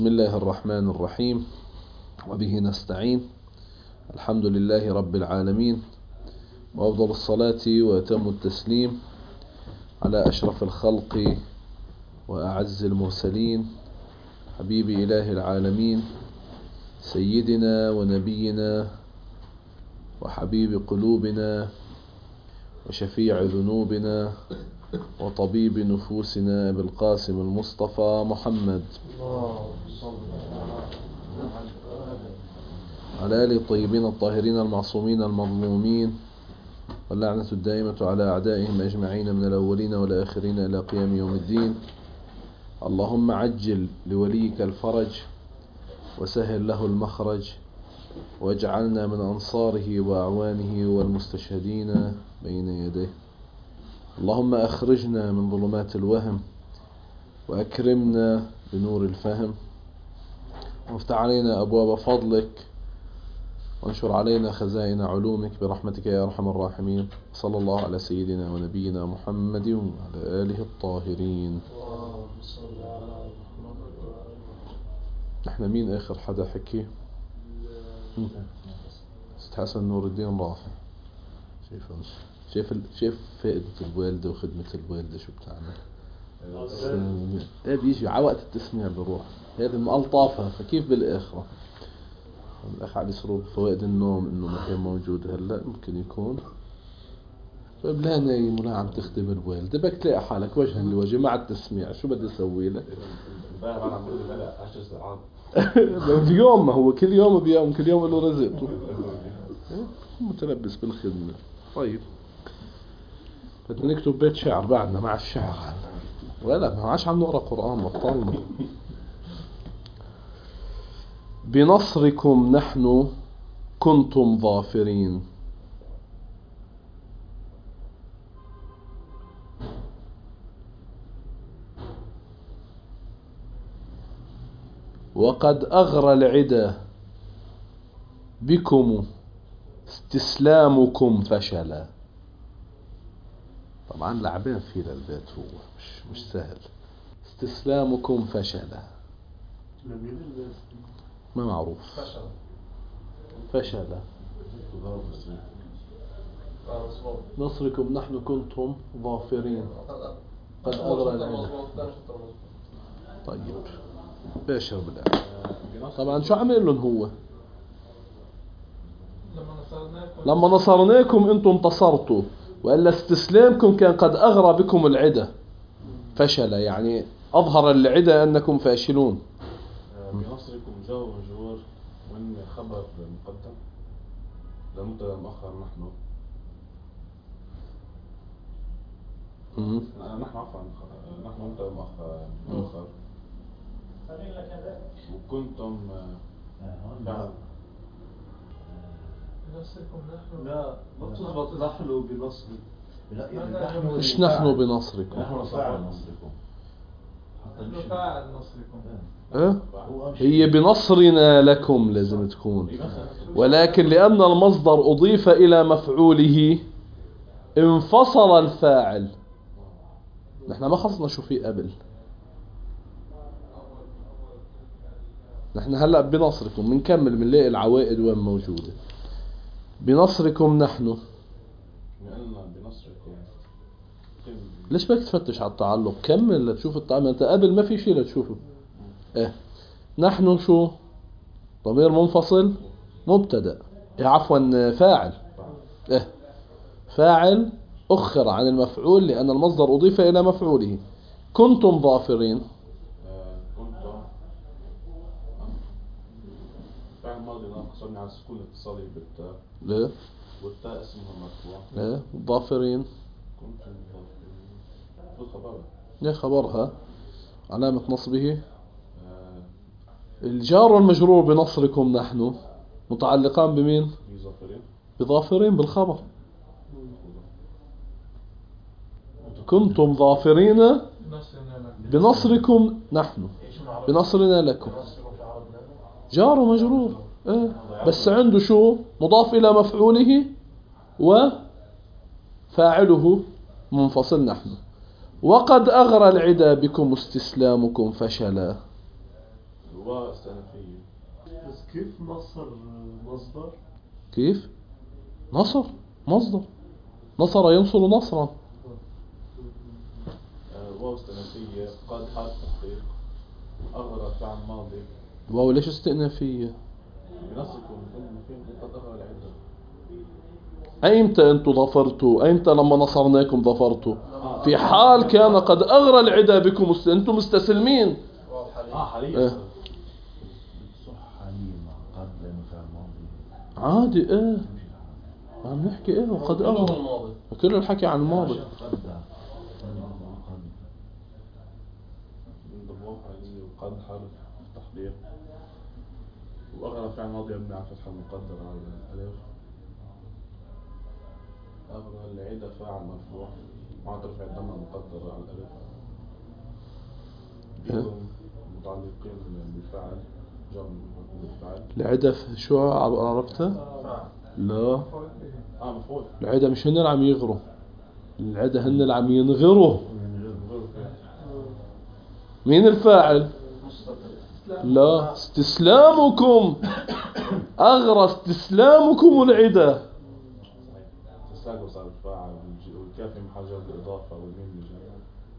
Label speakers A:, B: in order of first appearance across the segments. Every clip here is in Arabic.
A: بسم الله الرحمن الرحيم، وبه نستعين. الحمد لله رب العالمين، وأفضل الصلاة وأتم التسليم على أشرف الخلق وأعز المرسلين، حبيب إله العالمين، سيدنا ونبينا وحبيب قلوبنا وشفيع ذنوبنا وطبيب نفوسنا أبي القاسم المصطفى محمد على آله الطيبين الطاهرين المعصومين المظلومين، واللعنة الدائمة على أعدائهم أجمعين من الأولين والآخرين إلى قيام يوم الدين. اللهم عجل لوليك الفرج وسهل له المخرج، واجعلنا من أنصاره وأعوانه والمستشهدين بين يديه. اللهم أخرجنا من ظلمات الوهم وأكرمنا بنور الفهم، وافتح علينا أبواب فضلك وانشر علينا خزائن علومك برحمتك يا أرحم الراحمين. صلى الله على سيدنا ونبينا محمد وعلى آله الطاهرين. نحن مين آخر حدا حكي؟ أستاذ حسن نور الدين رافع. شايف فائدة الوالدة وخدمة الوالدة شو بتعمل؟ بيجي على وقت التسميع بروح هذه مقلطافها، فكيف بالآخرة؟ الأخ علي سرور فوائد النوم إنه ما كان موجود هلا ممكن يكون فبلا نايم ولا عم تخدم الوالدة، بدك تلاقي حالك وجها لوجه مع التسميع. شو بدي أسوي لك؟
B: أنا عم بقول لك 10 ساعات
A: في يوم، ما هو كل يوم بيوم، كل يوم له رزقته. متلبس بالخدمة. طيب بدنا نكتب بيت شعر بعدنا مع الشعر ولا ما عادش عم نقرأ قرآن، بطلنا. بنصركم نحن كنتم ظافرين. وقد أغرى العدا بكم استسلامكم فشلا. طبعا لعبين فيه للبيت، هو مش سهل. استسلامكم فشلا ما معروف. فشلا. نصركم نحن كنتم ظافرين. قد أغرى العدا. طيب باشر بالله. طبعا شو عمل لهم هو؟ لما نصرناكم انتم انتصرتوا، وإلا استسلامكم كان قد أغرى بكم العدا. فشل يعني أظهر العدا أنكم فاشلون.
B: بنصركم جار ومجرور، وإن خبر مقدم لمبتدا مؤخر. نحن عفوا نحن مبتدا مؤخر وكنتم فعل.
C: لا ما تضبط نحن بنصر.
A: مش نحن بنصركم،
B: نحن فاعل نصركم.
C: نحن فاعل نصركم.
A: هي بنصرنا لكم لازم تكون، ولكن لأن المصدر أضيف إلى مفعوله انفصل الفاعل. نحن ما خصنا شو في قبل. نحن هلأ بنصركم منكمل منلاقي العوائد وين موجودة. بنصركم نحن. ليش بدك تفتش على التعلق؟ كمل لتشوف التعلق. انت قبل ما في شيء لتشوفه. نحن شو؟ ضمير منفصل مبتدأ، عفوا فاعل. فاعل أخر عن المفعول لأن المصدر أضيف إلى مفعوله. كنتم ظافرين.
B: كنتم فعل ماضي ناقص على السكون الاتصالي بالتاء.
A: ليه؟
B: والتاء اسمها مرفوع.
A: ليه؟ ظافرين.
B: كنتم ظافرين. شو خبرها؟
A: ليه خبرها؟ علامة نصبه الجار والمجرور بنصركم نحن متعلقان بمين؟ بظافرين بالخبر. كنتم ظافرين بنصركم نحن بنصرنا لكم. جار ومجرور بس عنده شو؟ مضاف إلى مفعوله وفاعله منفصل نحن. وقد أغرى العدا بكم استسلامكم فشلا.
B: الواو استئنافية.
C: بس كيف نصر مصدر؟
A: كيف؟ نصر مصدر، نصر ينصر نصرا.
B: واو استئنافية، قد حرف تحقيق، أغرى فعل ماضي.
A: واو ليش استئنافية؟
B: بنصكم فين قد أغرى العدة.
A: أيمتى أنتم ظفرتوا؟ أيمتى لما نصرناكم ظفرتوا؟ في حال كان قد أغرى العدا بكم أنتم مستسلمين.
B: حاليا.
D: صح حاليا مع قد لأنه فعل ماضي
A: عادي عم نحكي وقد أغرى، كل الحكي عن الماضي.
B: الواو حاليا وقد حرف تحقيق، وأغرى فعل ماضي يبني على الفتحة المقدرة على الألف. أغرى العدة فاعل مرفوع مع ترفع الضمة المقدرة على الألف. بكم متعلقين بالفعل، جر بالفعل.
A: العدا شو عرفتها؟ لا
B: مفعول.
A: العدا مش هن اللي عم يغروا، العدا هن اللي عم ينغروا. مين الفاعل؟ لا، استسلامكم أغرى استسلامكم العدا.
B: تستاقوا صار الفاعل والكاف محل جر بالإضافة والميم جر.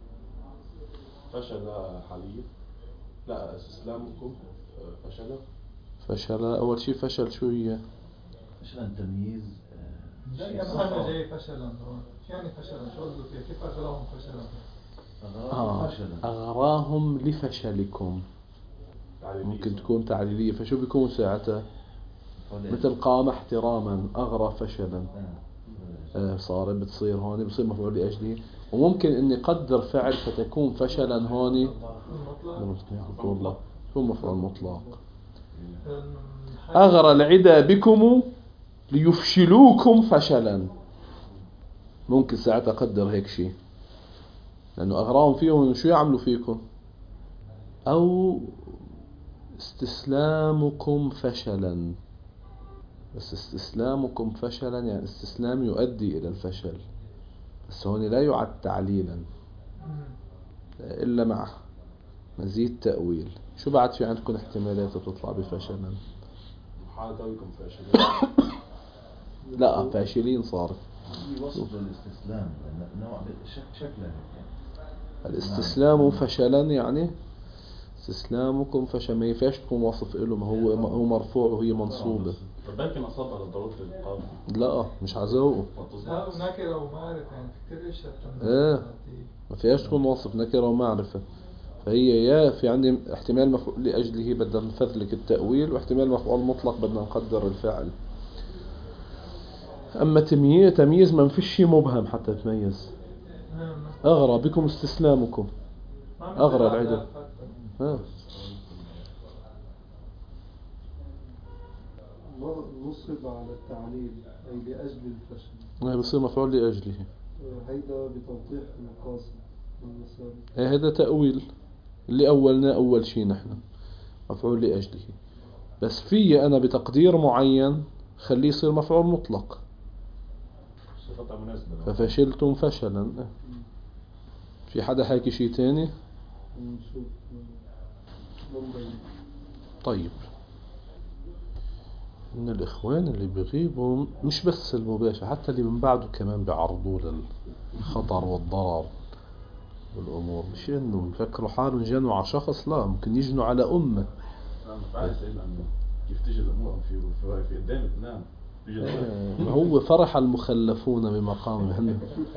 B: فشل حاليا، لا استسلامكم فشل.
A: أول شيء فشل شو هي؟
D: فشلا تمييز.
E: لا أنا جاي فشلا هون، يعني فشلا شو قصده فيها؟ كيف أغراهم فشلا؟
A: أغراهم لفشلكم، ممكن تكون تعليلية. فشو بيكون ساعتها؟ مثل قام احتراما أغرى فشلا. صار بتصير هون بصير مفعول لأجله. وممكن إني قدر فعل فتكون فشلا هون والله شو مفعول مطلق. أغرى العدا بكم ليفشلوكم فشلا، ممكن ساعتها أقدر هيك شيء، لأنه أغراهم فيهم شو يعملوا فيكم. أو استسلامكم فشلا، بس استسلامكم فشلا يعني استسلام يؤدي إلى الفشل، بس هون لا يعد تعليلا إلا مع مزيد تأويل. شو بعد في عندكم احتمالات تطلع بفشلا؟
B: حالة تويكم فاشلين.
A: لا فاشلين صارت.
D: يوصف للاستسلام نوع شكله.
A: الاستسلام فشلا يعني استسلامكم فشل، ما ينفعش تكون واصف له، ما هو مرفوع وهي منصوبة.
B: طب بالك نصبها للضرورة القاف.
A: لا مش عزوه.
E: لا نكرة ومعرفة يعني في كل شيء.
A: ما فيهاش تكون واصف نكرة ومعرفة. فهي يا في عندي احتمال مفعول لأجله بدنا نفذلك التأويل، واحتمال مفعول مطلق بدنا نقدر الفعل. أما تمييز ما فيش شيء مبهم حتى تميز. أغرى بكم استسلامكم، أغرى العدل.
C: نصب على التعليل أي لأجل الفشل،
A: هي بصير مفعول لأجله.
C: هيدا بتوضيح القاسم والمسار.
A: هذا تأويل اللي أولنا أول شيء نحن مفعول لأجله، بس في أنا بتقدير معين خليه يصير مفعول مطلق. ففشلتم فشلا. في حدا حاكي شيء تاني؟ طيب إن الإخوان اللي بيغيبوا مش بس المباشر، حتى اللي من بعده كمان بيعرضوا للخطر والضرر والأمور. مش إنه يفكروا حالهم جنوا على شخص، لا ممكن يجنوا على أمة.
B: كيف تجي الأمور في قدام تنام.
A: هو فرح المخلفون بمقامهم.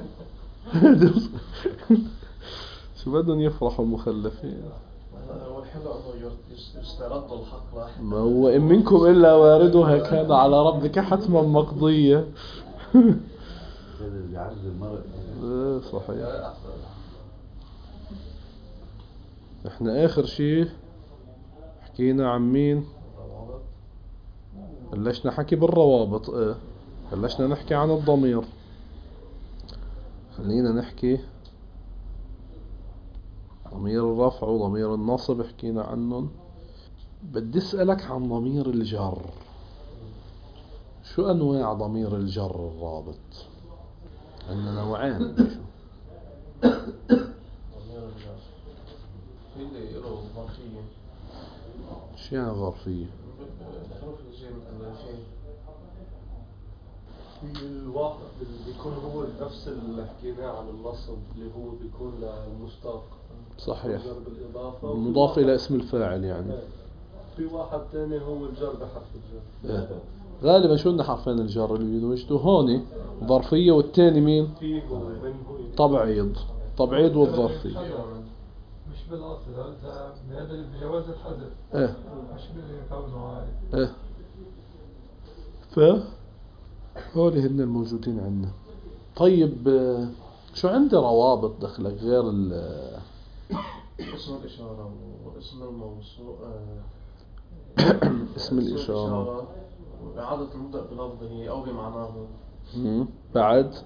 A: شو بدهم يفرحوا المخلفين؟
C: والحلو انه يستردوا الحق لاحقا.
A: ما هو إن منكم إلا واردها كان على ربك حتما مقضية.
D: هذا اللي بيعرض المرء.
A: صحيح. احنا آخر شيء حكينا عن مين؟ بلشنا حكي بالروابط. بلشنا نحكي عن الضمير. خلينا نحكي ضمير الرفع وضمير النصب حكينا عنهم. بدي اسألك عن ضمير الجر. شو أنواع ضمير الجر الرابط؟ عندنا نوعين.
C: ضمير الجر في اللي له ظرفية
A: شو يعني ظرفية؟
C: الحروف اللي جاية من في الواقع بيكون هو نفس اللي حكيناه عن النصب اللي هو بيكون للمشتق
A: صحيح.
C: الجر بالإضافة
A: مضاف إلى اسم الفاعل يعني.
C: في واحد تاني هو الجر بحرف الجر.
A: غالبا شو لنا حرفين الجر اللي بينوجدوا هون ظرفية، والتاني مين؟
C: فيه ومنه
A: تبعيض. تبعيض والظرفية.
E: مش بالأصل هذا بجواز الحذف.
A: ايه
E: مش بالكونه هاي.
A: ايه. هول هن الموجودين عندنا. طيب شو عندي روابط دخلك غير
C: اسم الإشارة واسم الموصول
A: اسم الإشارة
C: وإعادة المبدأ بلفظه أو بمعناه
A: بعد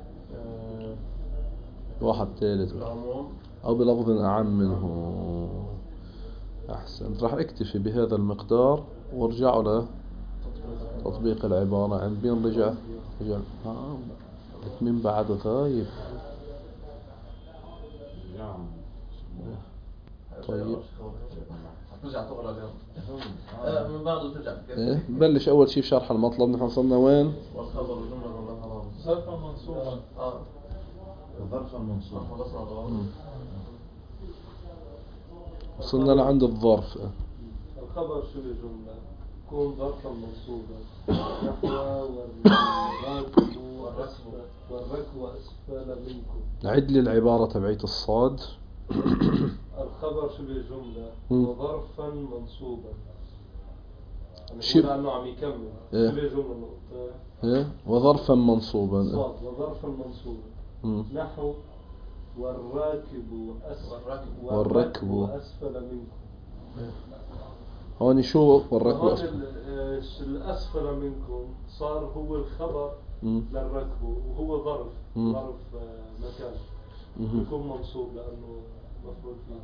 A: واحد ثالث أو بلفظ أعم منه. أحسنت. راح اكتفي بهذا المقدار وارجعوا له تطبيق العبارة. عند مين رجع من بعد غايب. طيب
C: ترجع تقرأ من بعده ترجع
A: ايه نبلش اول شيء بشرح المطلب. نحن وصلنا وين؟
C: والخبر جملة ولا
E: ظرفا منصوبا.
D: ظرفا منصوبا.
A: وصلنا لعند الظرف.
C: الخبر شو الجملة يكون ظرفا منصوبا نحو والركب أسفل منكم.
A: نعد لي العبارة تبعيت الصاد.
C: الخبر شو الجملة وظرفا منصوبا
A: شو
C: لأنه عم يكمل شو الجملة نقطة
A: ايه وظرفا منصوبا.
C: صاد وظرفا منصوبا نحو والراكب أسفل منكم.
A: هون شو والركب
C: أسفل؟ الأسفل منكم صار هو الخبر للركب وهو ظرف مكان يكون منصوب لأنه مفعول فيه.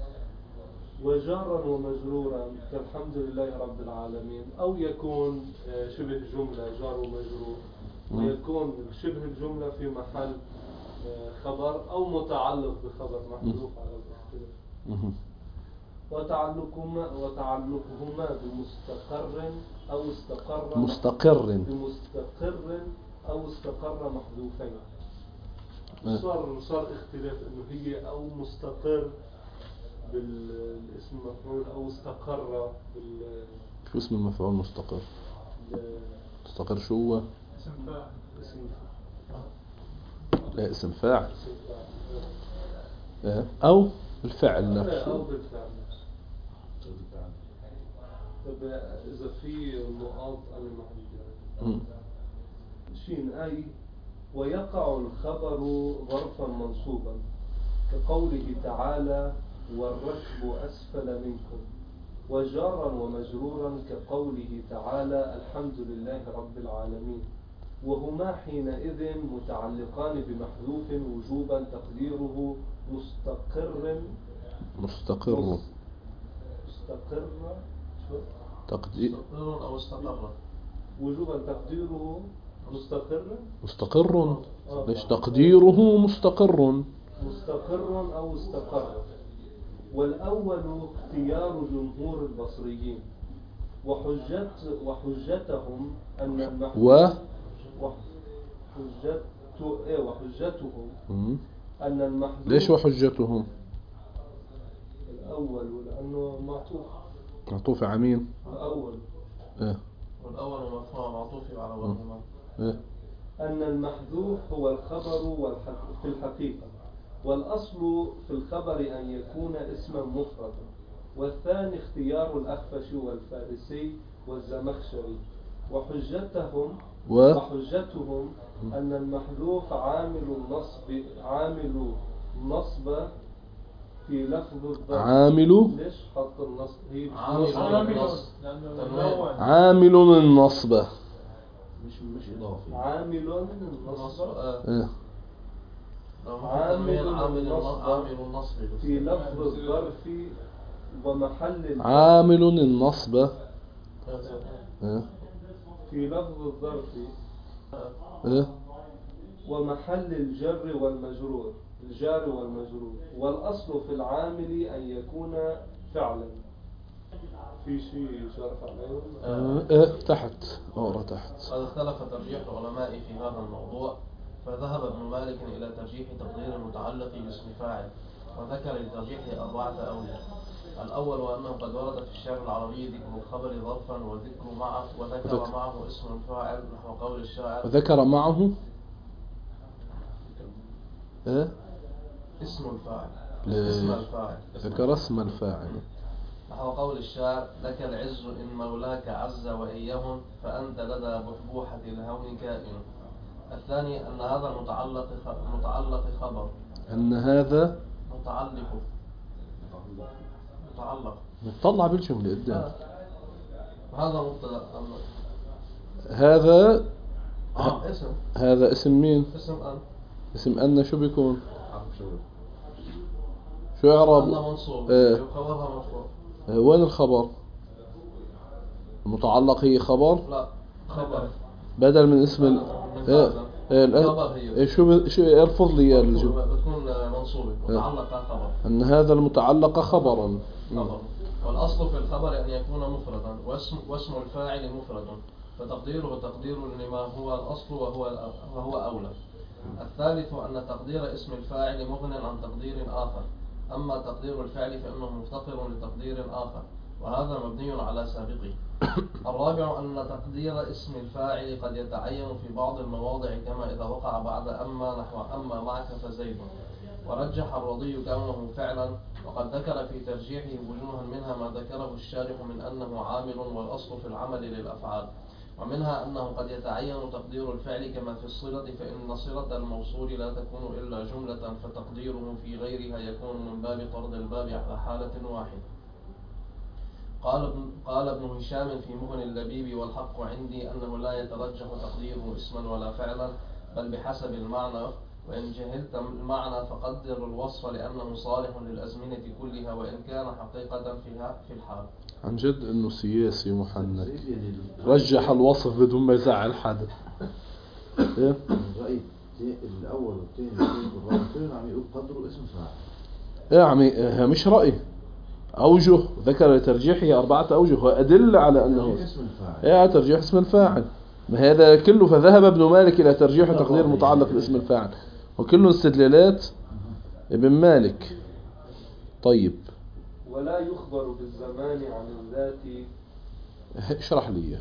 C: وجارا ومجرورا كالحمد لله رب العالمين. أو يكون شبه جملة جار ومجرور ويكون شبه الجملة في محل خبر أو متعلق بخبر محذوف على الاختلاف. وتعلقهما بمستقر أو استقر محذوفين. صار اختلاف إنه هي أو مستقر بالاسم المفعول أو استقر
A: شو اسم المفعول مستقر؟ مستقر شو هو؟ لا اسم فاعل. أو الفعل نفسه.
C: أو بالفعل نفسه. طب إذا في نقاط أنا شين أي ويقع الخبر ظرفا منصوبا كقوله تعالى والركب أسفل منكم. وجارا ومجرورا كقوله تعالى الحمد لله رب العالمين. وهما حينئذ متعلقان بمحذوف وجوبا تقديره مستقر أو استقر. وجوبا تقديره مستقر.
A: ليش تقديره مستقر
C: أو استقر. والأول اختيار جمهور البصريين وحجتهم أن المحذوف وحجتهم أن المحذوف.
A: ليش وحجتهم؟
C: الأول لأنه
A: معطوف على مين؟
C: الأول. والأول مرفوع معطوف على وهما. أن المحذوف هو الخبر في الحقيقة. والأصل في الخبر أن يكون اسما مفردا. والثاني اختيار الأخفش والفارسي والزمخشري. وحجتهم أن المحذوف عامل نصب في لفظ الضرب. ليش حط النصب؟ هي
A: عامل النصب
D: مش إضافي.
C: عامل النصب في لفظ الظرف ومحل
A: عامل النصب
C: في لفظ الظرف ومحل الجار والمجرور. والأصل في العامل أن يكون فعلا. في شيء شرف عليه؟
A: تحت اقرا تحت.
F: قد اختلف ترجيح العلماء في هذا الموضوع، فذهب ابن مالك إلى ترجيح تقدير المتعلق باسم فاعل، وذكر لترجيحه 4 أوجه. الأول وأنه قد ورد في الشعر العربي ذكر الخبر ظرفا وذكر معه اسم الفاعل نحو قول الشاعر.
A: وذكر معه
F: اسم الفاعل.
A: اسم
F: الفاعل.
A: ذكر اسم الفاعل
F: نحو قول الشاعر: لك العز إن مولاك عز وإن يهن، فأنت لدى بحبوحة الهون كائن. الثاني أن هذا المتعلق خبر.
A: أن هذا
F: متعلق
A: نطلع بالجملة قدام.
F: هذا مبتدأ.
A: هذا
F: اسم.
A: هذا اسم مين؟
F: اسم
A: أن شو بيكون؟ شو إعراب؟
F: أن منصوب. خبرها مرفوع.
A: وين الخبر؟ المتعلق هي خبر؟
F: لا، خبر
A: بدل من اسم شو الفظ لي
F: بتكون منصوبة متعلقة خبر.
A: أن هذا المتعلق خبرا.
F: والأصل في الخبر أن يكون مفردا، واسم الفاعل مفرد، فتقديره تقدير لما هو الأصل وهو أولى. الثالث أن تقدير اسم الفاعل مغن عن تقدير آخر، أما تقدير الفعل فإنه مفتقر لتقدير آخر، وهذا مبني على سابقه. الرابع أن تقدير اسم الفاعل قد يتعين في بعض المواضع، كما إذا وقع بعد أما نحو أما معك فزيد. ورجح الرضي كونه فعلا، وقد ذكر في ترجيحه وجوها، منها ما ذكره الشارح من أنه عامل، والأصل في العمل للأفعال. ومنها أنه قد يتعين تقدير الفعل كما في الصلة، فإن صلة الموصول لا تكون إلا جملة، فتقديره في غيرها يكون من باب طرد الباب على حالة واحدة. قال ابن هشام في مغني اللبيب: والحق عندي أنه لا يترجح تقديره اسما ولا فعلا، بل بحسب المعنى، وإن جهلت المعنى فقدر الوصف، لأنه صالح للأزمنة كلها، وإن كان حقيقة في الحال.
A: عن جد إنه سياسي محنك، رجح الوصف بدون ما يزعل حدا.
D: رأيت الأول والثاني والرابع كلهم عم يقول قدروا اسم فاعل.
A: إيه عمي، مش رأي، أوجه ذكر لترجيحه 4 أوجه وأدل على أنه
D: اسم الفاعل.
A: ترجيح اسم الفاعل. ما هذا كله، فذهب ابن مالك إلى ترجيح تقدير متعلق باسم الفاعل، وكله استدلالات ابن مالك. طيب،
C: ولا يخبر بالزمان عن الذات.
A: اشرح لي.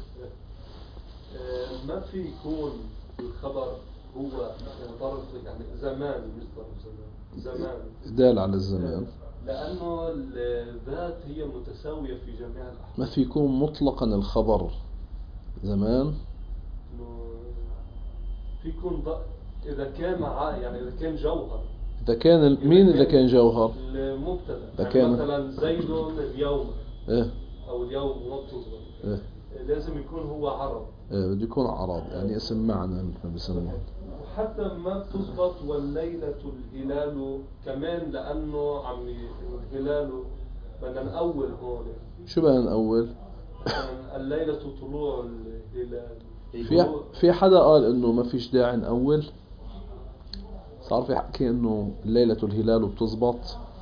C: ما في يكون الخبر هو ظرف، يعني زمان، مش ظرف زمان
A: دال على الزمان،
C: لأنه الذات هي متساوية في جميع الأحوال.
A: ما في يكون مطلقا الخبر زمان.
C: في يكون إذا كان يعني إذا كان جوهر.
A: إذا كان مين؟ إذا كان جوهر
C: المبتدأ،
A: يعني
C: مثلا زيد اليوم، أو اليوم مبتدأ، لازم يكون هو عرب.
A: بده يكون عرب، يعني اسم معنى مثل ما بيسموه.
C: وحتى ما بتزبط والليلة الهلال كمان، لأنه الهلال بدنا نأول هون.
A: شو بدنا نأول؟
C: الليلة طلوع الهلال.
A: في حدا قال إنه ما فيش داعي نأول، صار في حكي إنه الليلة الهلال بتزبط.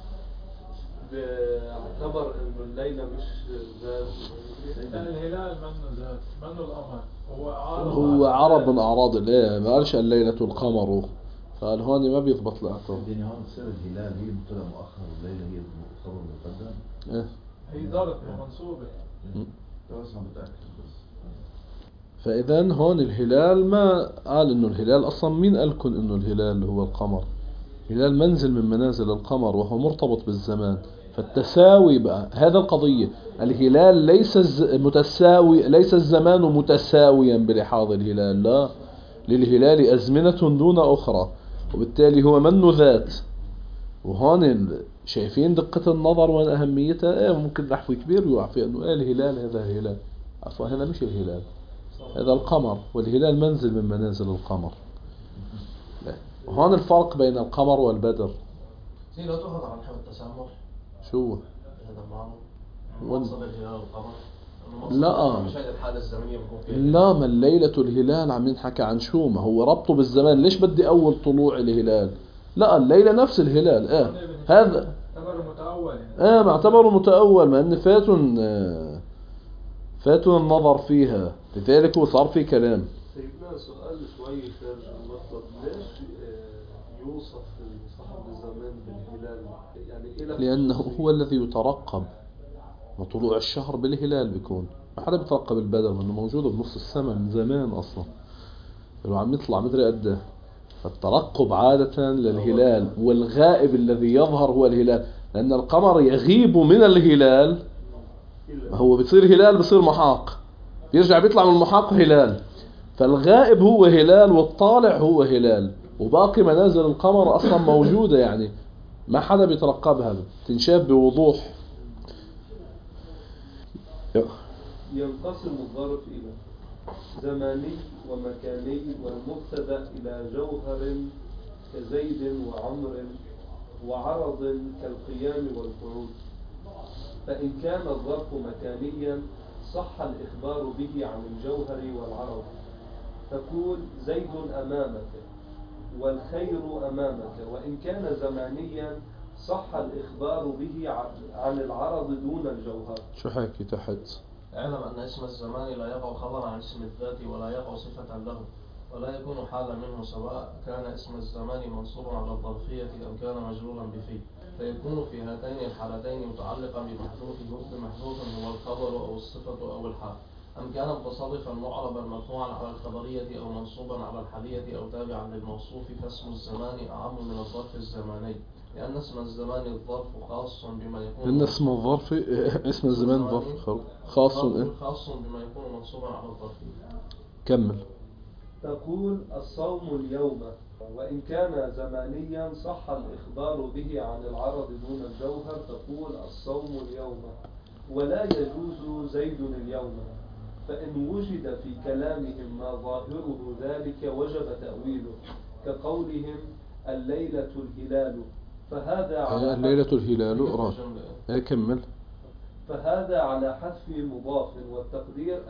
C: اعتبر إنه الليلة مش ذات،
E: الهلال منه ذات، منه القمر،
A: هو عرب من أعراض الله، ما قالش الليلة القمر، فقال هون ما بيضبط لأعطاه.
D: الدنيا هون تصير الهلال هي المبتدا مؤخر والليلة هي الخبر مقدم.
E: هي ظرف منصوبة.
D: بس عم بتأكد بس.
A: فإذا هون الهلال ما قال إنه الهلال أصلا، مين قالكم إنه الهلال هو القمر؟ الهلال منزل من منازل القمر، وهو مرتبط بالزمان، فالتساوي بقى هذا القضية. الهلال ليس متساوي، ليس الزمان متساويا بلحاظ الهلال، لا، للهلال أزمنة دون أخرى، وبالتالي هو منه ذات. وهون شايفين دقة النظر وأهميتها. ممكن نحو كبير يوقع في أنه الهلال هذا الهلال، أصلا هذا مش الهلال، هذا القمر، والهلال منزل من منازل القمر. وهون الفرق بين القمر والبدر.
F: لا تؤخذ عن نحو التسامح.
A: شو
F: هذا معه منصب الهلال والقمر.
A: لا، ما الليلة الهلال عم ينحكى عن شو؟ ما هو ربطه بالزمان. ليش بدي أول طلوع الهلال؟ لا، الليلة نفس الهلال. هذا
E: معتبره متأول، يعني
A: معتبره متأول، ما أن فاتن فاتوا النظر فيها، لذلك وصار في كلام.
C: سيدنا سؤال شوي خارج المطلب، ليش يوصف صاحب الزمان بالهلال؟ يعني إلى
A: لأنه هو الذي يترقب، وطلوع الشهر بالهلال بيكون، ما حدا بيترقب البدر لأنه موجودة بنص السماء من زمان أصلا، لو عم يطلع مدري قده. فالترقب عادة للهلال، والغائب الذي يظهر هو الهلال، لأن القمر يغيب من الهلال، هو بيصير هلال بيصير محاق، بيرجع بيطلع من المحاق هلال، فالغائب هو هلال والطالع هو هلال، وباقي منازل القمر أصلا موجودة، يعني ما حدا بيترقبها، تنشاف بوضوح.
C: ينقسم الظرف إلى زماني ومكاني، والمبتدأ إلى جوهر كزيد وعمر، وعرض كالقيام والقعود. فإن كان الظرف مكانيا صح الإخبار به عن الجوهر والعرض، تقول زيد أمامك والخير أمامك. وإن كان زمانيا صح الإخبار به عن العرض دون الجوهر.
A: شو حكي تحت؟
F: اعلم أن اسم الزمان لا يقع خبرا عن اسم الذات ولا يقع صفة له، ولا يكون حالا منه، سواء كان اسم الزمان منصوبا على الظرفية أم كان مجرورا بفي، فيكون في هاتين الحالتين متعلقا بمحذوف هو الخبر أو الصفة أو الحال، أم كان متصرفا معربا مرفوعا على الخبرية أو منصوبا على الحالية أو تابعا للموصوف، فاسم الزمان أعم من الظرف الزماني، لأن اسم الزمان الظرف خاص بما يكون
A: إن اسم الظرف اسم الزمان ظرف خاص
F: بما يكون منصوبا على الظرف.
A: كمل.
C: تقول الصوم اليوم. وإن كان زمانيا صح الإخبار به عن العرض دون الجوهر، تقول الصوم اليوم. ولا يجوز زيد اليوم، فإن وجد في كلامهم ما ظاهره ذلك وجب تأويله، كقولهم الليلة الهلال، فهذا على
A: الليلة الهلال كمل.
C: فهذا على حذف مضاف، والتقدير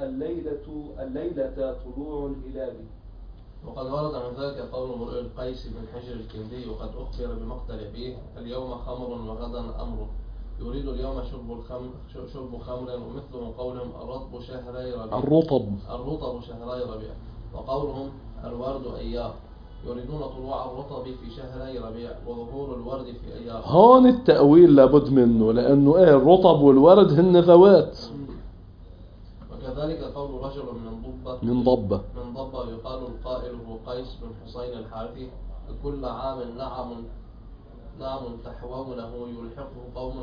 C: الليلة طلوع الهلال.
F: وقد ورد من ذلك قول امرؤ القيس بن حجر الكندي، وقد أخبر بمقتل أبيه: اليوم خمر وغدا أمر، يريد اليوم شرب خمر، ومثله قولهم الرطب شهري ربيع. الرطب شهري ربيع. وقولهم الورد أيار، يريدون طلوع الرطب في شهري ربيع وظهور الورد في أيار.
A: هون التأويل لابد منه، لأنه الرطب والورد هن ذوات.
F: وكذلك قول رجل من ضبة يقال القائل هو قيس بن حسين الحارثي: كل عام نعم تحوونه يلحقه قوم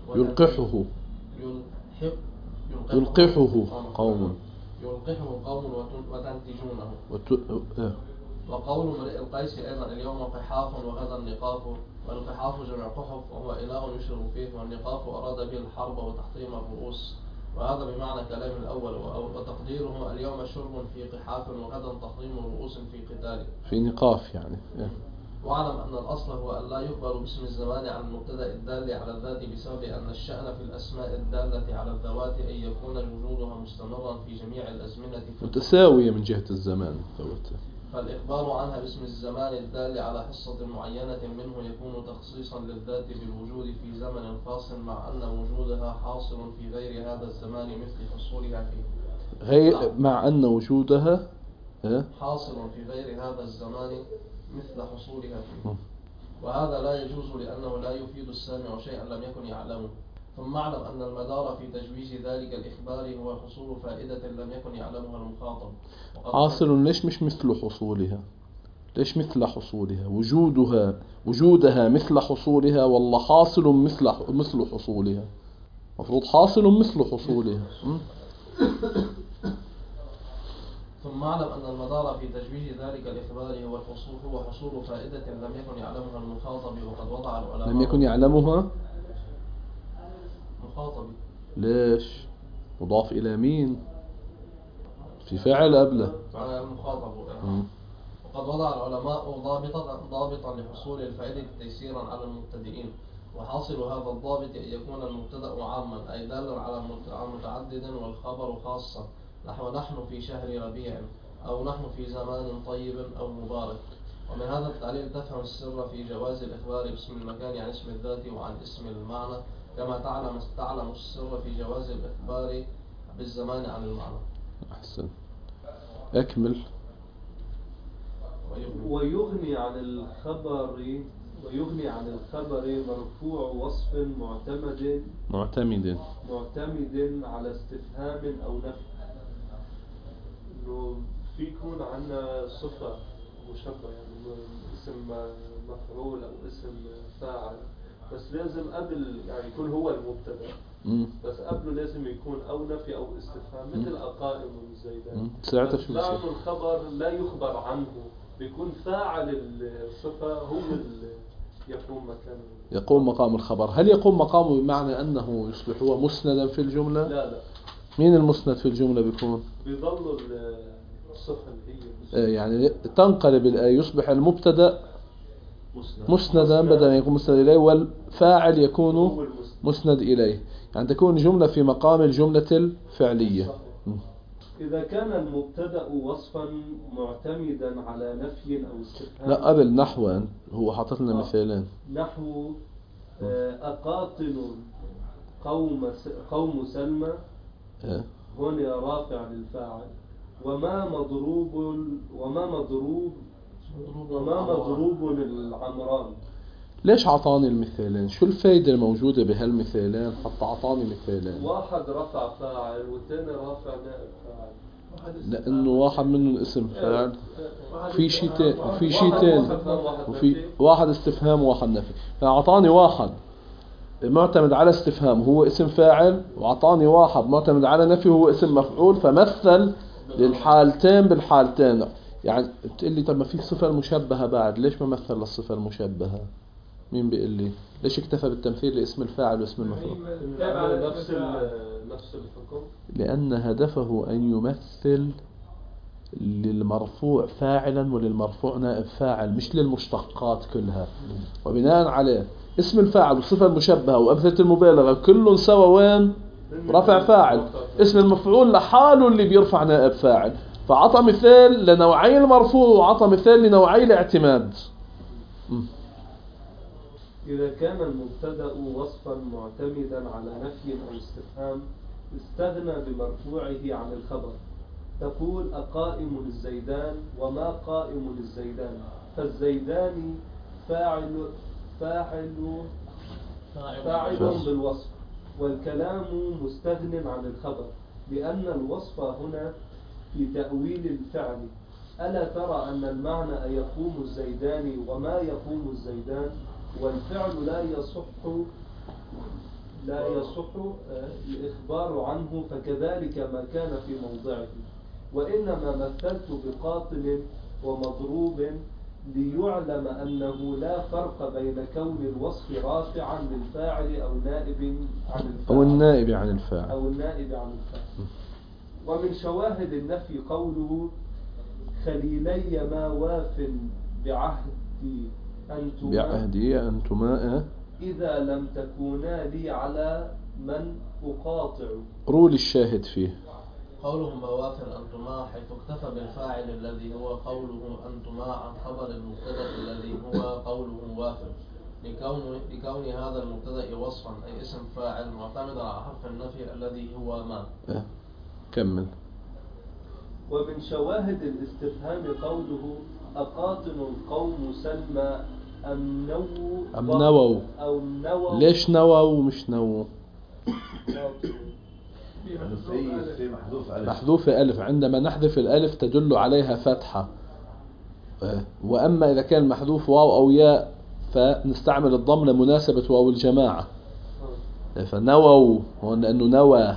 F: وتنتجونه. وقول امرئ القيس أيضا: اليوم قحاف وغدا نقاف، والقحاف جمع قحف وهو إناء يشرب فيه، والنقاف أراد به الحرب وتحطيم الرؤوس، وهذا بمعنى كلام الأول. وتقديره اليوم شرب في قحاف وغدا تحطيم رؤوس في قتال، في نقاف يعني. واعلم أن الأصل هو أن لا يخبر باسم الزمان عن المبتدأ الدال على الذات، بسبب أن الشأن في الأسماء الدالة على الذوات أن يكون وجودها مستمرا في جميع الأزمنة متساوية من جهة الزمان. فالإخبار عنها باسم الزمان الدال على حصة معينة منه يكون تخصيصا للذات بالوجود في زمن خاص، مع أن وجودها حاصل في غير هذا الزمان مثل حصولها فيه. مع أن وجودها حاصل في غير هذا الزمان مثل حصولها فيه. وهذا لا يجوز، لأنه لا يفيد السامع شيئا لم يكن يعلمه. ثم اعلم أن المدار في تجويز ذلك الإخبار هو حصول فائدة لم يكن يعلمها المخاطب. حاصل ليش مش مثل حصولها؟ ليش مثل حصولها؟ وجودها مثل حصولها، والله حاصل مثل حصولها. مفروض حاصل مثل حصولها. ثم اعلم أن المدار في تجويز ذلك الإخبار هو حصول فائدة لم يكن يعلمها المخاطب. وقد وضع العلماء لم يكن يعلمها مخاطب. ليش؟ مضاف إلى مين؟ في فاعل قبله المخاطب. وقد وضع العلماء ضابطا لحصول الفائدة تيسيرا على المبتدئين، وحاصل هذا الضابط أن يكون المبتدأ عاما، أي دالا على متعدد، والخبر خاصا، نحو نحن في شهر ربيع، أو نحن في زمان طيب أو مبارك. ومن هذا التعليل تفهم السر في جواز الإخبار باسم المكان عن اسم الذات وعن اسم المعنى، كما تعلم السر في جواز الإخبار بالزمان عن المعنى.
A: أحسن. أكمل.
C: ويغني عن الخبر مرفوع وصف معتمد على استفهام أو نفي. إنه في يكون عنا صفة مشبه، يعني اسم مفعول أو اسم فاعل، بس لازم قبل يعني يكون هو المبتدأ، بس قبله لازم يكون أو نفي أو استفهام، مثل أقائم زيدان. بس بعد الخبر لا يخبر عنه، بيكون فاعل الصفة هو يقوم
A: مقام الخبر. هل يقوم مقامه بمعنى أنه يصبح هو مسندا في الجملة؟
C: لا.
A: مين المسند في الجملة بيكون؟
C: بيظل الصفة اللي هي
A: يعني تنقلب يصبح المبتدأ مسندا بدل أن يكون مسند إليه، والفاعل يكون مسند إليه، يعني تكون جملة في مقام الجملة الفعلية.
C: إذا كان المبتدأ وصفا معتمدا على نفي أو استفهام.
A: لا قبل نحو، هو حاطط لنا مثالين.
C: نحو أقاتل قوم سلمى، هنا رافع للفاعل، وما مضروب العمران.
A: ليش عطاني المثالين؟ شو الفايدة الموجودة بهالمثالين حتى عطاني مثالين؟
C: واحد رفع فاعل والثاني رافع نائب فاعل.
A: لأنه واحد منهم اسم فاعل، في شيء وفي واحد استفهام وواحد نفي. فأعطاني واحد معتمد على استفهام هو اسم فاعل، وعطاني واحد معتمد على نفي هو اسم مفعول، فمثل للحالتين بالحالتين. يعني بتقول لي طب ما في صفة المشبهة بعد، ليش ما مثل للصفة المشبهة؟ مين بيقول لي؟ ليش اكتفى بالتمثيل لاسم الفاعل واسم المفعول؟
C: نفس الحكم.
A: لأن هدفه أن يمثل للمرفوع فاعلا وللمرفوع نائب فاعل، مش للمشتقات كلها. وبناء عليه اسم الفاعل والصفة المشبهة وأمثلة المبالغة كلهم سوا وين؟ رفع فاعل. اسم المفعول لحاله اللي بيرفع نائب فاعل، فعطى مثال لنوعي المرفوع وعطى مثال لنوعي الاعتماد.
C: إذا كان المبتدأ وصفا معتمدا على نفي أو استفهام استغنى بمرفوعه عن الخبر. تقول أقائم الزيدان وما قائم الزيدان، فالزيدان فاعل بالوصف، والكلام مستغن عن الخبر، لأن الوصف هنا في تأويل الفعل. ألا ترى أن المعنى يقوم الزيدان وما يقوم الزيدان، والفعل لا يصح الإخبار عنه، فكذلك ما كان في موضعه. وإنما مثلت بقاتل ومضروب ليعلم أنه لا فرق بين كون الوصف رافعا للفاعل أو النائب عن الفاعل. ومن شواهد النفي قوله خليلي ما واف بعهدي أنتما إذا لم تكونا لي على من أقاطع.
A: رول الشاهد فيه
F: قوله موافر أنتما، حيث اكتفى بالفاعل الذي هو قوله أنتما عن خبر المبتدأ الذي هو قوله وافر، لكون هذا المبتدأ وصفا أي اسم فاعل معتمد على حرف النفي الذي هو ما.
A: كمل.
C: ومن شواهد الاستفهام قوله أقاتل القوم سلمى أم نووا أو نووا.
A: ليش نووا ومش نووا؟ محذوفة ألف، عندما نحذف الألف تدل عليها فتحة. وأما إذا كان محذوف واو أو ياء فنستعمل الضم لمناسبة واو الجماعة. فنووا هو لأنه نوى.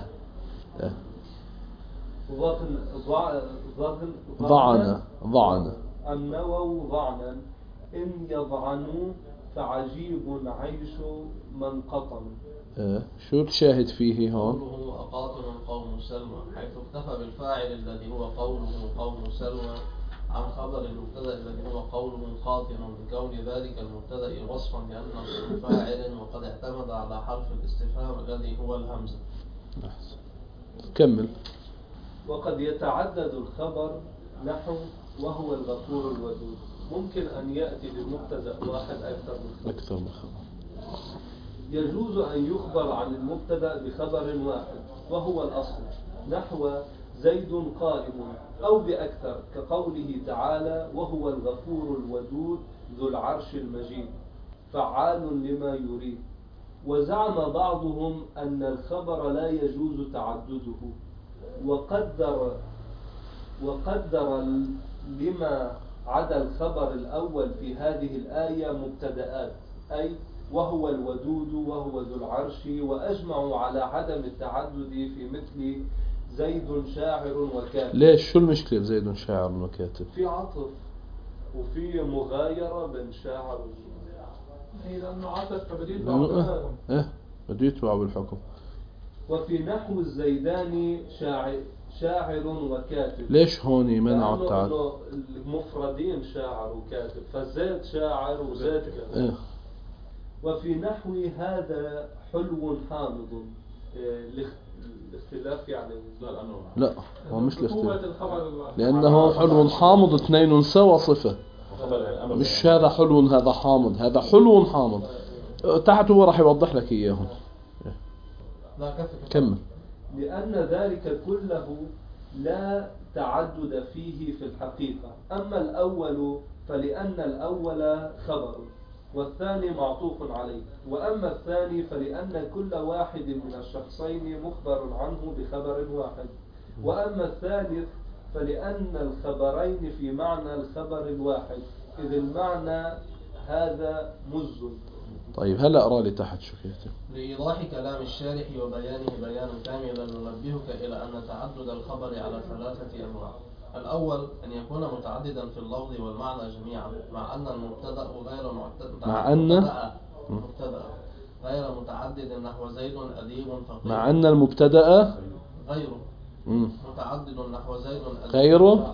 A: ضعن
C: أم نووا ضعنا إن يضعنوا فعجيب عيش من قطن.
A: شو الشاهد فيه هون؟
F: قوله أقاتل قوم سلمى، حيث اكتفى بالفاعل الذي هو قوله قوم سلمى عن خبر المبتدأ الذي هو قوله قاتل، بكون ذلك المبتدأ وصفا لأنه اسم فاعل وقد اعتمد على حرف الاستفهام الذي هو الهمزة.
A: كمل.
C: وقد يتعدد الخبر نحو وهو الغفور الودود، ممكن أن يأتي للمبتدأ واحد أكثر من خبر. يجوز أن يخبر عن المبتدأ بخبر واحد وهو الأصل، نحو زيد قائم، أو بأكثر كقوله تعالى وهو الغفور الودود ذو العرش المجيد فعال لما يريد. وزعم بعضهم أن الخبر لا يجوز تعدده، وقدر لما عدا الخبر الأول في هذه الآية مبتدآت، أي وهو الودود وهو ذو العرش، وأجمعوا على عدم التعدد في مثل زيد شاعر وكاتب.
A: ليش؟ شو المشكلة بزيد شاعر وكاتب؟
C: في عطف وفي مغايرة بين شاعر
E: هي لأنه عطف فبده يتبع
A: لأنه
E: بالحكم.
A: بده يتبع بالحكم.
C: وفي نحو الزيداني شاعر وكاتب.
A: ليش هون منعوا
C: لأنه
A: التعدد؟
C: المفردين شاعر وكاتب، فزيد شاعر وزيد كاتب. وفي نحو هذا حلو حامض، الاختلاف يعني
A: لا هو مش
E: قوة
A: الاختلاف،
E: الخبر الواحد.
A: لأنه حلو حامض اثنين سوا صفة، مش هذا حلو هذا حامض، هذا حلو حامض. تحت هو راح يوضح لك إياهم.
F: لا
A: كمل.
C: لأن ذلك كله لا تعدد فيه في الحقيقة. أما الأول فلأن الأول خبر والثاني معطوف عليه، وأما الثاني فلأن كل واحد من الشخصين مخبر عنه بخبر واحد، وأما الثالث فلأن الخبرين في معنى الخبر الواحد، إذ المعنى هذا مز.
A: طيب هلا اقرا لي تحت شو كاتب.
F: لإيضاح كلام الشارح وبيانه بيانا كاملا ننبهك إلى أن تعدد الخبر على ثلاثة أنواع. الأول أن يكون متعددا في اللفظ والمعنى جميعا، مع أن المبتدأ غير غير متعدد نحو زيد أديب فقير.
A: مع أن المبتدأ
F: غير متعدد نحو زيد أديب
A: غيره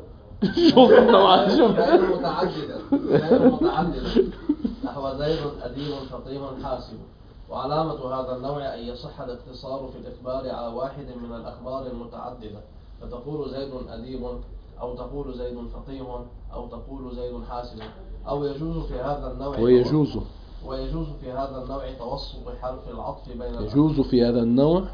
F: غير متعددا نحو زيد أديب فقيه حاسب. وعلامة هذا النوع أن يصح الاقتصار في الإخبار على واحد من الأخبار المتعددة، فتقول زيد أديب، أو تقول زيد فقيه، أو تقول زيد حاسب. أو يجوز في هذا النوع ويجوز في هذا النوع توسط حرف العطف بين
A: يجوز في هذا النوع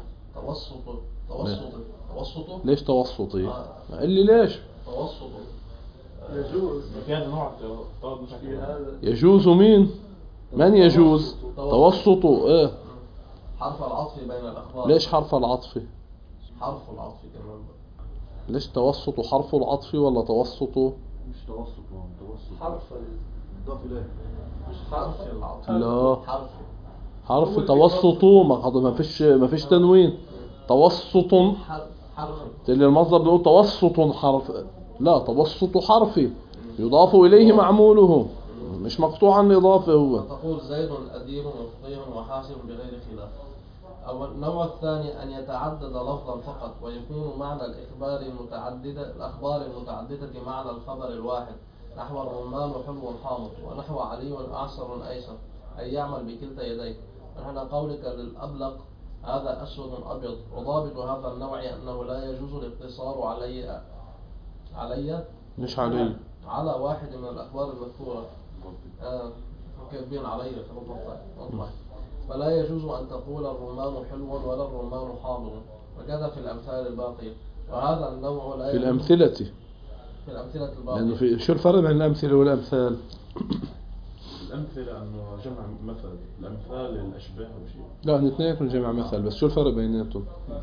F: توسط.
A: ليش توسطي؟ قال لي ليش
F: توسط
C: يجوز
B: في هذا نوع طلب مشكلة.
A: يجوز من يجوز توسط
F: حرف العطف بين الأخبار.
A: ليش حرف العطف؟
F: حرف العطف كمان.
A: ليش توسط حرف العطف ولا توسط؟
D: مش توسط، توسط
C: حرف
D: مضاف إليه.
C: مش حرف
F: العطف.
A: لا
F: حرف
A: توسط ما فيش تنوين. توسط
F: حرف
A: اللي المصدر بنقول توسط حرف، لا توسط حرفي يضاف إليه معموله، مش مقطوع عن الإضافة هو.
F: تقول زيد أديب وفقيه وحاسب بغير خلاف. أو النوع الثاني أن يتعدد لفظا فقط، ويكون معنى الأخبار المتعددة معنى الخبر الواحد، نحو الرمان حلو حامض، ونحو علي أعسر أيسر، أي يعمل بكلتا يديه. ونحن قولك للأبلق هذا أسود أبيض. وضابط هذا النوع أنه لا يجوز الاقتصار علي
A: مش علي
F: على واحد من الأخبار المذكورة. كاتبين علي فلا يجوز أن تقول الرمان حلو ولا الرمان حامض، وكذا في الأمثال الباقية. وهذا النوع لا
A: في الأمثلة
F: الباقية.
A: لأنه في شو الفرق بين الأمثلة والأمثال؟
B: الأمثلة أنه جمع مثل، الأمثال الأشباه أو شيء.
A: لا الاثنين جمع مثل، بس شو الفرق بيناتهم؟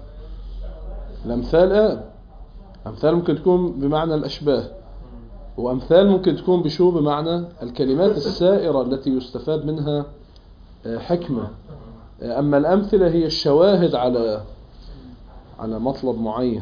A: الأمثال أمثال ممكن تكون بمعنى الأشباه، وأمثال ممكن تكون بمعنى الكلمات السائرة التي يستفاد منها حكمة. أما الأمثلة هي الشواهد على مطلب معين.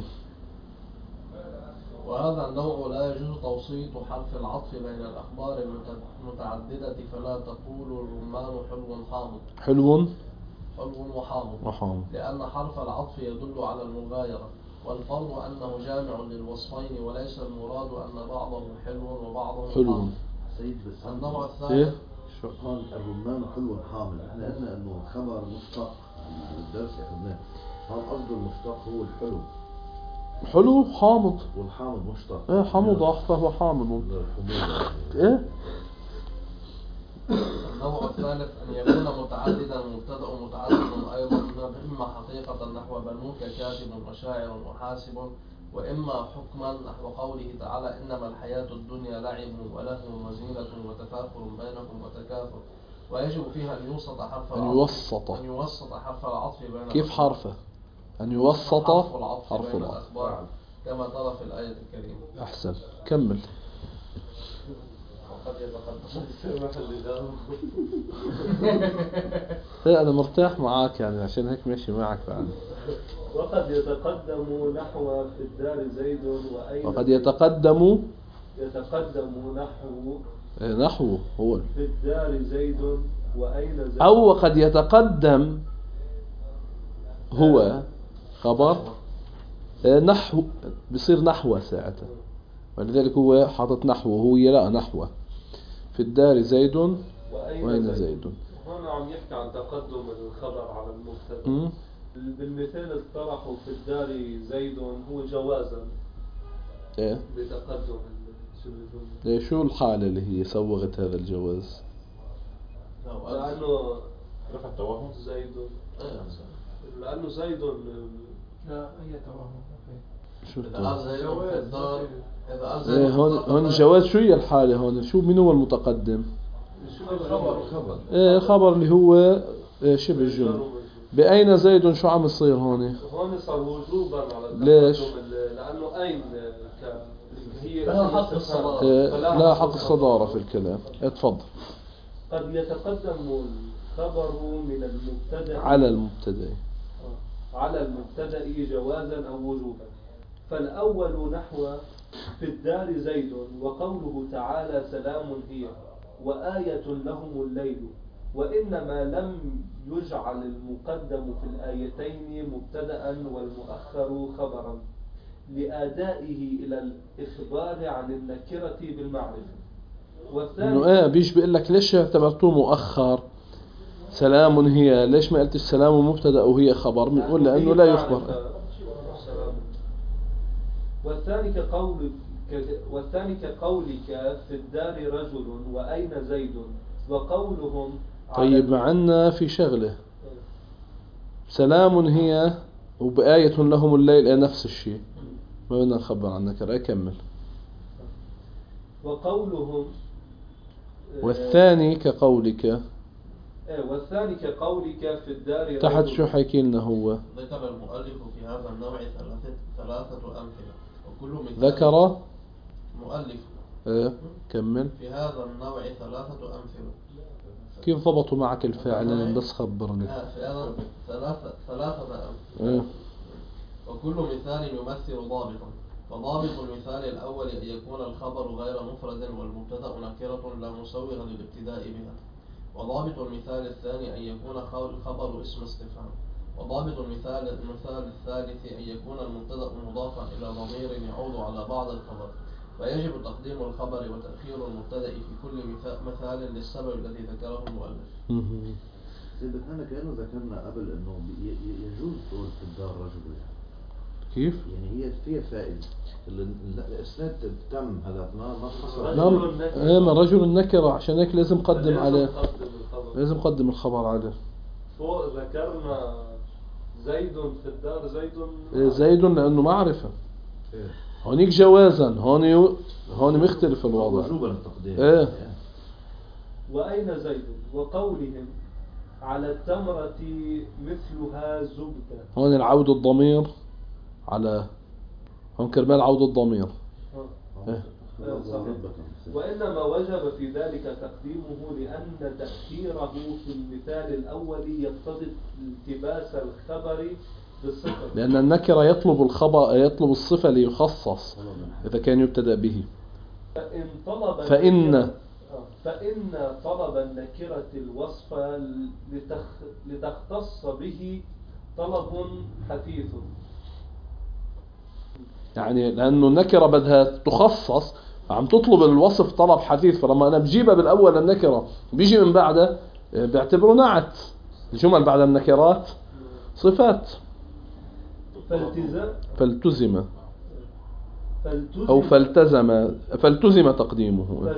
F: وهذا النوع لا يجوز توسيط حرف العطف بين الأخبار المتعددة، فلا تقول الرمان حلو وحامض، لأن حرف العطف يدل على المغايرة، والفرض أنه جامع للوصفين، وليس المراد أن بعضه حلو وبعضه حامض.
D: سيد بس
F: النوع الثالث
D: هون الرمان حلو حامض، احنا قلنا انه خبر مشتق الدرس اخذناه. هون قصده المشتق هو الحلو
A: حامض،
D: والحامض مشتق.
A: حمض فهو حامض.
F: النوع الثالث أن يكون متعددا مبتدأ متعدد أيضا من إما حقيقة نحو بنوك كاتب وشاعر وحاسب، وإما حكما نحو قوله تعالى إنما الحياة الدنيا لعب ولهو وزينة وتفاخر بينكم وتكاثر، ويجب فيها أن يوسط حرف
A: أن
F: يوسط حرف العطف بين
A: كيف حرفه؟ أن يوسط حرف
F: بين
A: العطف
F: الأخبار كما ترى في الآية الكريمة.
A: أحسن، كمل.
F: وقد
A: لا أنا مرتاح معاك يعني عشان هيك ماشي معك بعد.
C: وقد يتقدم نحو في الدار زيد وأين
A: وقد يتقدم نحو هو
C: في الدار زيد وأين زيد،
A: أو وقد يتقدم هو خبر نحو، بصير نحو ساعته، ولذلك هو حاطط نحو، هو لا نحو في الدار زيد وأين زيد.
C: هون عم يحكي عن تقدم الخبر على المبتدا. بالمثال اقترحوا في الدار زيد هو جوازا
A: ايه
C: بتقدم الجملة.
A: شو الحالة اللي هي سوغت هذا الجواز؟
C: لأنه
B: رفع التوهم
C: زيد، لأنه زيد
E: لا أي توهم.
A: شو
F: إذا
A: هون الجواز شو هي الحالة هون؟ شو من هو المتقدم؟ خبر اللي هو شبه الجملة. بأين زيد شو عم يصير هون؟
C: هون صار وجوبا على التقدم.
A: ليش؟
C: لأنه أين هي
F: لا حق الصدارة.
A: لا حق الصدارة في الكلام. اتفضل.
C: قد يتقدم الخبر من المبتدأ على المبتدأ جوازا أو وجوبا. فالأول نحو في الدار زيد وقوله تعالى سلام هي وآية لهم الليل، وإنما لم يجعل المقدم في الآيتين مبتدأ والمؤخر خبرا لأدائه إلى الإخبار عن النكرة بالمعرفة.
A: إنه بيجي بيقول لك ليش اعتبرتوه مؤخر؟ سلام هي، ليش ما قلت السلام مبتدأ وهي خبر؟ بنقول لأنه لا يخبر.
C: والثاني كقولك في الدار رجل وأين زيد وقولهم.
A: طيب معنا في شغلة، سلام هي وبآية لهم الليل نفس الشيء، ما بدنا نخبر عنك. أكمل.
C: وقولهم
A: والثاني كقولك في الدار تحت شو حكي لنا هو؟
F: ذكر المؤلف في هذا النوع ثلاثة أمثلة، وكل مثال
A: ذكر
F: مؤلف
A: كمل.
F: في هذا النوع ثلاثة أمثلة.
A: كيف ضبطوا معك الفاعلين؟ بس خبرني.
F: في هذا ثلاثة أمثلة. وكل مثال يمثل ضابطا، فضابط المثال الأول أن يكون الخبر غير مفرد والمبتدأ نكرة لا مسوغ للابتداء بها. وضابط المثال الثاني أن يكون الخبر اسم استفهام. وضابط المثال الثالث أن يكون المبتدأ مضافا إلى ضمير يعود على بعض الخبر، فيجب تقديم الخبر وتأخير المبتدأ في كل مثال للسبب الذي ذكره المؤلف.
D: سيدنا احنا كأنه ذكرنا قبل انه يجوز تقول في الدار رجل يعني.
A: كيف؟
D: يعني هي فيها فائدة. الاسناد تم هذا ما حصل.
A: نعم رجل النكرة، عشان هيك لازم نقدم عليه، لازم نقدم الخبر عليه.
C: فوق ذكرنا زيد في الدار
A: زيد لأنه معرفة. هونيك جوازا، هون مختلف الوضع.
D: وجوبا التقديم.
C: وأين زيد وقولهم على التمرة مثلها زبدة.
A: هون العود الضمير على، هون كرمال عود الضمير.
C: وإنما وجب في ذلك تقديمه لأن تأخيره في المثال الأول يقتضي التباس الخبر بالصفة،
A: لأن النكرة يطلب الخبر، يطلب الصفة ليخصص إذا كان يبتدأ به.
C: فإن طلب النكرة الوصف لتختص به طلب حثيث.
A: يعني لأنه النكرة بدها تخصص، عم تطلب الوصف طلب حثيث، فلما أنا بجيبها بالأول النكرة بيجي من بعدها بعتبره نعت. الجمل بعد النكرات صفات. فالتزم تقديمه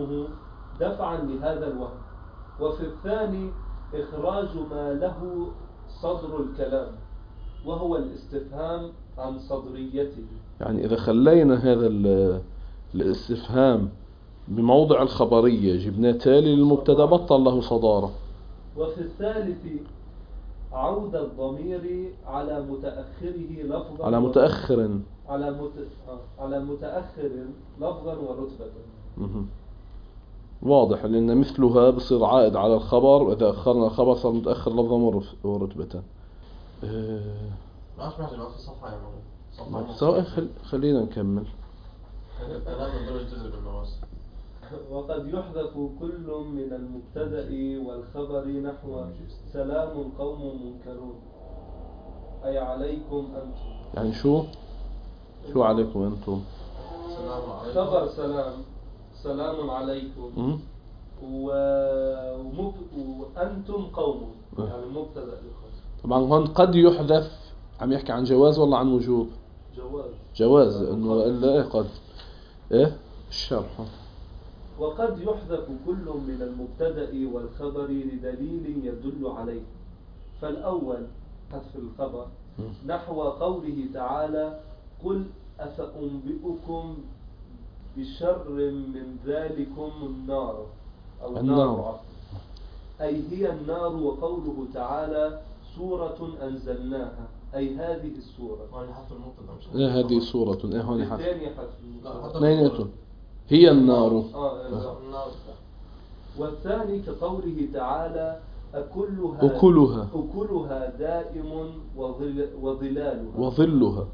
C: دفعا لهذا الوهم. وفي الثاني إخراج ما له صدر الكلام، وهو الاستفهام عن صدريته.
A: يعني إذا خلينا هذا الاستفهام بموضع الخبرية جبناه تالي للمبتدا بطل له صدارة.
C: وفي الثالث عود الضمير على متأخره لفظا
A: على متأخر
C: على متأخر لفظا ورتبة.
A: واضح، لأن مثلها بصير عائد على الخبر، وإذا أخرنا الخبر صار متأخر لفظا ورتبة.
F: ما أسمع في الصفحة يا مولانا.
A: سواء خلينا نكمل.
C: وقد يحذف كل من المبتدأ والخبر نحو سلام قوم منكرون، أي عليكم أنتم.
A: يعني شو عليكم أنتم؟
C: خبر سلام عليكم، وأنتم قوم، يعني مبتدأ.
A: طبعا هون قد يحذف، عم يحكي عن جواز ولا عن وجوب؟ جواز لأنه إلا قد الشرح.
C: وقد يحذف كل من المبتدأ والخبر لدليل يدل عليه. فالأول حذف الخبر نحو قوله تعالى: قل أفأنبئكم بشر من ذلكم النار، أو النار، أي هي النار. وقوله تعالى: سورة أنزلناها، أي هذه السورة.
A: هذه سورة. هون حذف.
C: اثنين
A: هي النار.
C: والثاني كقوله تعالى: أكلها دائم وظلالها.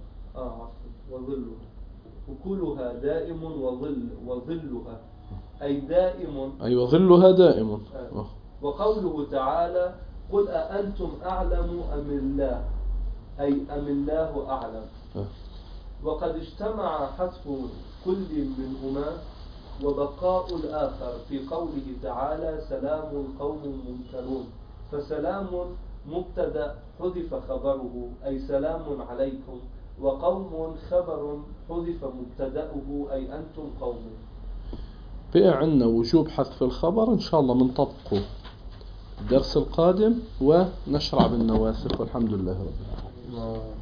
C: أكلها دائم وظلها، أي دائم،
A: أي وظلها دائم.
C: وقوله تعالى: قل أأنتم أعلم أم الله، أي أم الله أعلم. وقد اجتمع حذف كل منهما وبقاء الآخر في قوله تعالى: سلام قوم منكرون. فسلام مبتدأ حذف خبره، أي سلام عليكم، وقوم خبر حذف مبتدأه، أي أنتم قوم.
A: بقى عندنا وجوب حذف الخبر، إن شاء الله منطبقه الدرس القادم ونشرع بالنواسخ، والحمد لله رب العالمين.